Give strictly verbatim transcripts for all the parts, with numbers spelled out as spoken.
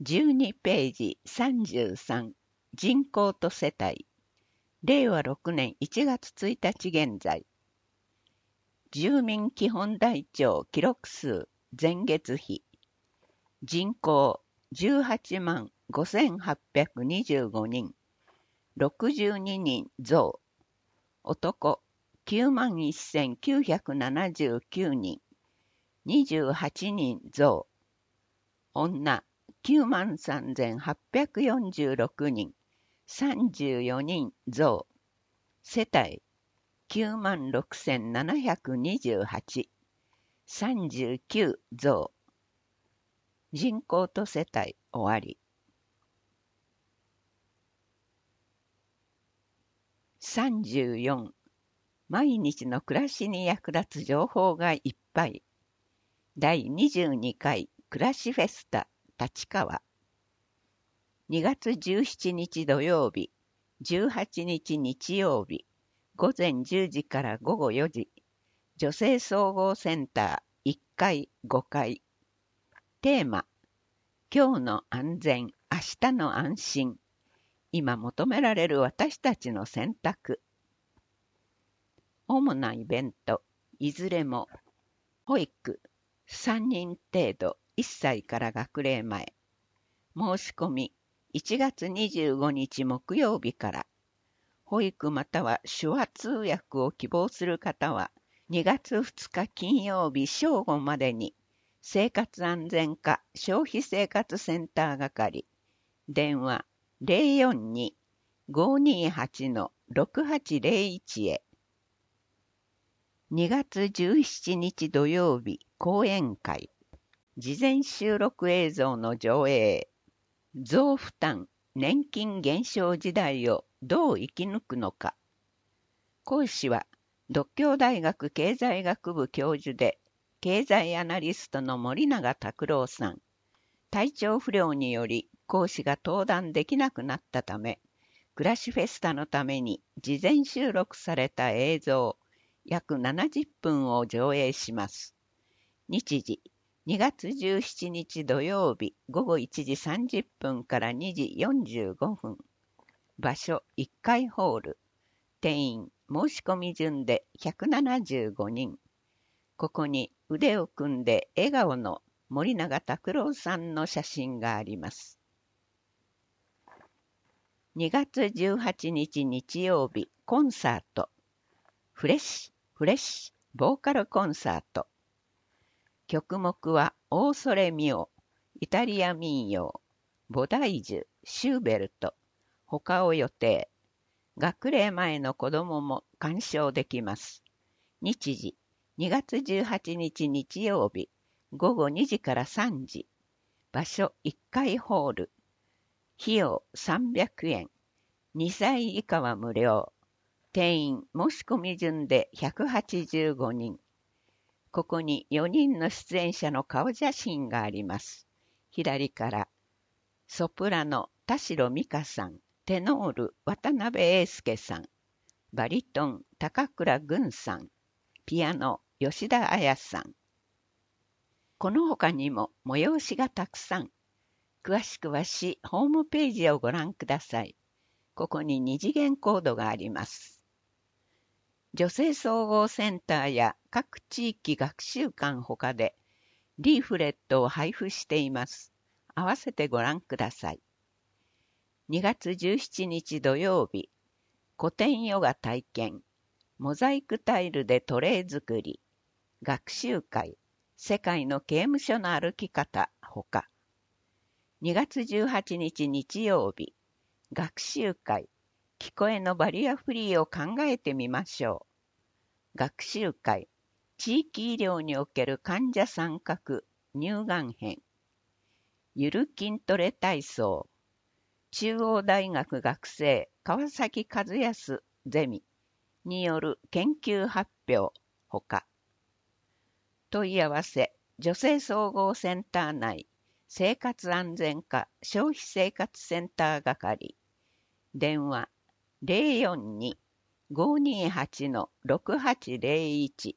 じゅうにページさんじゅうさん、人口と世帯。れいわろくねんいちがつついたち現在。住民基本台帳記録数前月比。人口じゅうはちまんごせんはっぴゃくにじゅうごにん。ろくじゅうににん増。男きゅうまんせんきゅうひゃくななじゅうきゅうにん。にじゅうはちにん増。女きゅうまんさんぜんはっぴゃくよんじゅうろくにん。さんじゅうよにん増。世帯きゅうまんろくせんななひゃくにじゅうはち。さんじゅうきゅう増。人口と世帯終わり。さんじゅうよん、毎日の暮らしに役立つ情報がいっぱい。だいにじゅうにかい暮らしフェスタ立川。にがつじゅうしちにち土曜日、じゅうはちにち日曜日、ごぜんじゅうじからごごよじ、女性総合センターいっかいごかい。テーマ、今日の安全、明日の安心。今求められる私たちの選択。主なイベント、いずれも、保育、さんにん程度、いっさいから学齢前。申し込み、いちがつにじゅうごにち木曜日から。保育または手話通訳を希望する方は、にがつふつか金曜日正午までに、生活安全課消費生活センター係、電話 ゼロよんに ごーにーはち ろくはちゼロいち へ。にがつじゅうしちにち土曜日講演会、事前収録映像の上映、増負担、年金減少時代をどう生き抜くのか。講師は、獨協大学経済学部教授で、経済アナリストの森永卓郎さん。体調不良により講師が登壇できなくなったため、暮らしフェスタのために事前収録された映像、約ななじゅっぷんを上映します。日時、にがつじゅうしちにち土曜日ごごいちじさんじゅっぷんからにじよんじゅうごふん。場所いっかいホール。定員申し込み順でひゃくななじゅうごにん。ここに腕を組んで笑顔の森永卓郎さんの写真があります。にがつじゅうはちにち日曜日コンサート。フレッシュ、フレッシュ、ボーカルコンサート。曲目はオーソレミオ、イタリア民謡、ボダイジュ、シューベルト、他を予定。学齢前の子どもも鑑賞できます。日時、にがつじゅうはちにち日曜日、ごごにじからさんじ。場所いっかいホール。費用さんびゃくえん。にさい以下は無料。定員申し込み順でひゃくはちじゅうごにん。ここによにんの出演者の顔写真があります。左から、ソプラノ田代美香さん、テノール渡辺英介さん、バリトン高倉群さん、ピアノ吉田彩さん。この他にも催しがたくさん。詳しくは市ホームページをご覧ください。ここに二次元コードがあります。女性総合センターや各地域学習館ほかでリーフレットを配布しています。合わせてご覧ください。にがつじゅうしちにち土曜日、古典ヨガ体験、モザイクタイルでトレイ作り、学習会、世界の刑務所の歩き方ほか。にがつじゅうはちにち日曜日、学習会、聞こえのバリアフリーを考えてみましょう。学習会、地域医療における患者参画、乳がん編。ゆる筋トレ体操。中央大学学生川崎和康ゼミによる研究発表ほか。問い合わせ、女性総合センター内、生活安全課消費生活センター係。電話ゼロよんに ごーにーはち ろくはちゼロいち。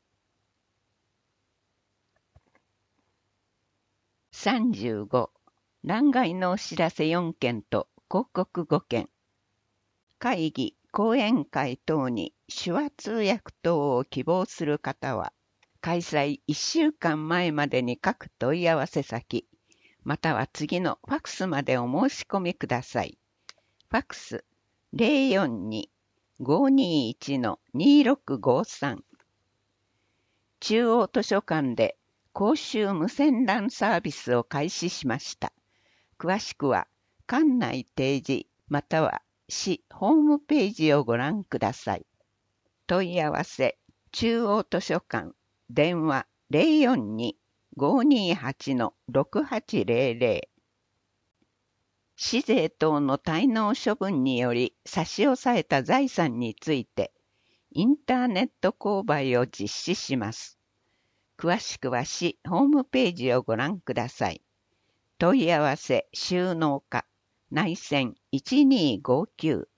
さんじゅうご、 欄外のお知らせよんけんと広告ごけん。会議、講演会等に手話通訳等を希望する方は、開催いっしゅうかんまえまでに各問い合わせ先、または次のファクスまでお申し込みください。ファクス ゼロよんに ごーにーいち にーろくごさん。中央図書館で公衆無線 ラン サービスを開始しました。詳しくは館内提示または市ホームページをご覧ください。問い合わせ中央図書館電話 ゼロよんに ごーにーはち ろくはちゼロゼロ。市税等の滞納処分により差し押さえた財産についてインターネット購買を実施します。詳しくは市ホームページをご覧ください。問い合わせ収納課内線いちにーごきゅう。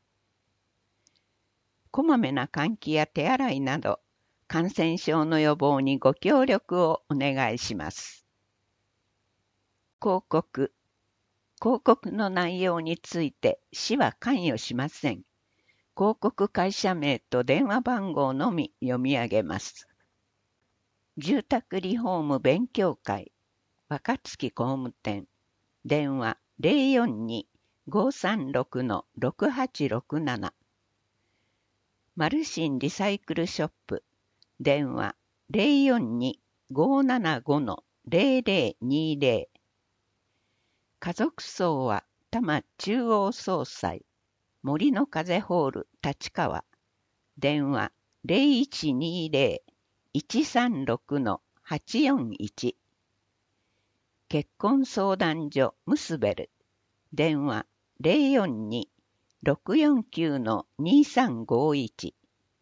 こまめな換気や手洗いなど感染症の予防にご協力をお願いします。広告広告の内容について市は関与しません。広告会社名と電話番号のみ読み上げます。住宅リフォーム勉強会若月工務店電話 ゼロよんに ごーさんろく ろくはちろくなな。マルシンリサイクルショップ電話 ゼロよんに ごーななご ゼロゼロにゼロ。家族葬は多摩中央総裁森の風ホール立川電話 ゼロいちにゼロ いちさんろく はちよんいち。結婚相談所ムスベル電話 ゼロよんに ろくよんきゅう にさんごいち。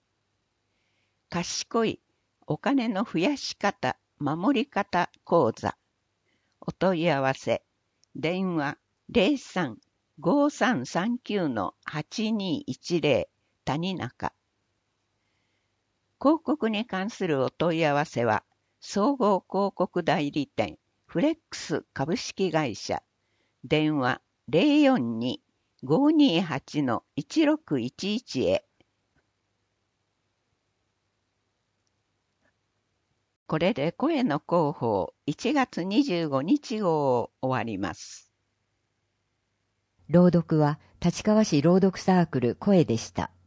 賢いお金の増やし方守り方講座お問い合わせ電話 ゼロさん ごーさんさんきゅう はちにいちゼロ 谷中。広告に関するお問い合わせは総合広告代理店フレックス株式会社電話 ゼロよんに ごーにーはち いちろくいちいち へ。これで声の広報いちがつにじゅうごにち号を終わります。 朗読は立川市朗読サークル声でした。